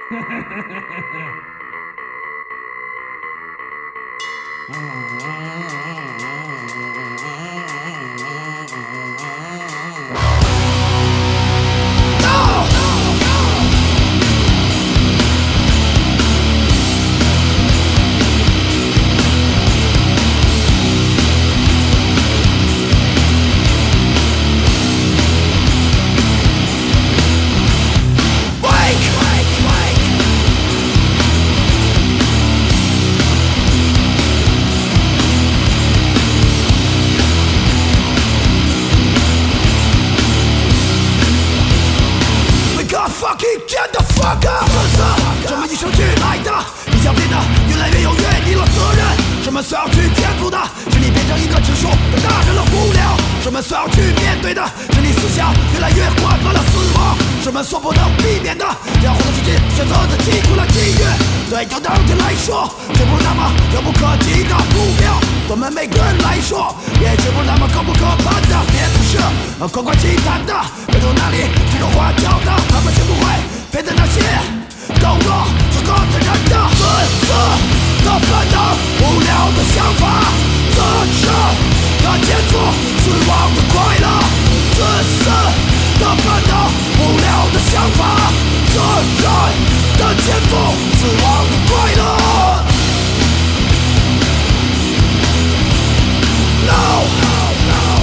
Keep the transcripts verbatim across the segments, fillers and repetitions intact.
Fucking get the fuck up！ 这是什么与生俱来的？你想变得越来越有阅历了责任？什么需要去天赋的？是你变成一个直说的大人了无聊？什么需要去面对的？是你思想越来越缓慢了死亡？什么所不能避免的？要活得自己选择的禁锢了机遇。对有当天来说，这不是那么遥不可及的目标。对我们每个人来说，也绝不是那么可不可攀的。别不是空关奇谈的，别从哪里这种花椒的，他们绝不会配得那些够了足够的人的自私的烦恼，无聊的想法，自私的肩负死亡的快乐，自私的烦恼，无聊的想法，自然的肩负死亡的快乐。No, no, no.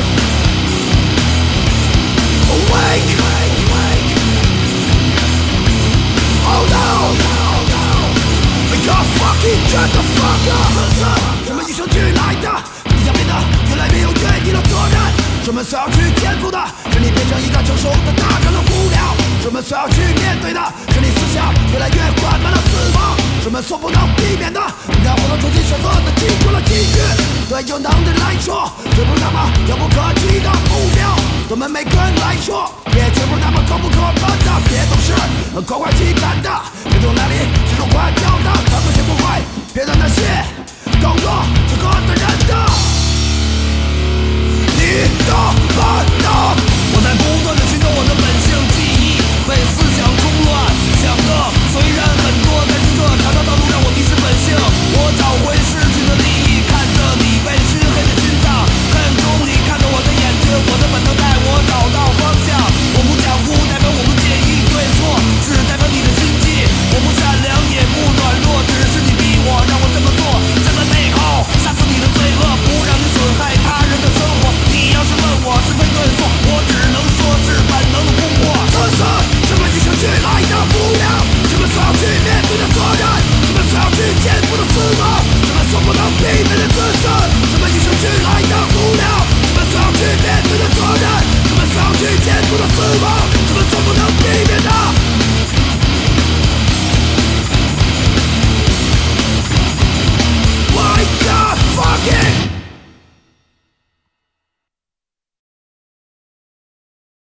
Awake, awake. Oh no, no, no. Because fucking get the fuck up. 什么与生俱来的？你想变得越来越有阅历的责任？什么需要去天赋的？是你变成一个成熟的大人了无聊？什么需要去面对的？是你思想越来越缓慢了死亡？什么所不能避免的？让我们重新选择的经过了机遇。对有能力来说，这不是那么遥不可及的目标。对我们每个人来说，也绝不是那么可不可攀的。别总是夸夸其谈的，别从哪里这种夸张的，他们绝不会骗到那些够了这个的人的。你的烦恼， 我在不断的寻找我的本性记忆，被思想冲乱，想的虽然很多，但是这条条道路让我迷失本性。我找回失去的利益，看着你被熏黑的心脏，恨中你看着我的眼睛，我的本能带我找到方向。我不讲不代表我不介意对错，只代表你的心机。我不善良也不软弱，只是你逼我让我这么做，在背后杀死你的罪恶，不让你损害他人的生活。你要是问我是非对错，我只能说是本能的突破。 这是什么与生俱来的无聊？什么需要去面对的责任？什么需要去肩负的死亡？什么所不能避免的自私？什么与生俱来的无聊？什么需要去面对的责任？什么需要去肩负的死亡？什么所不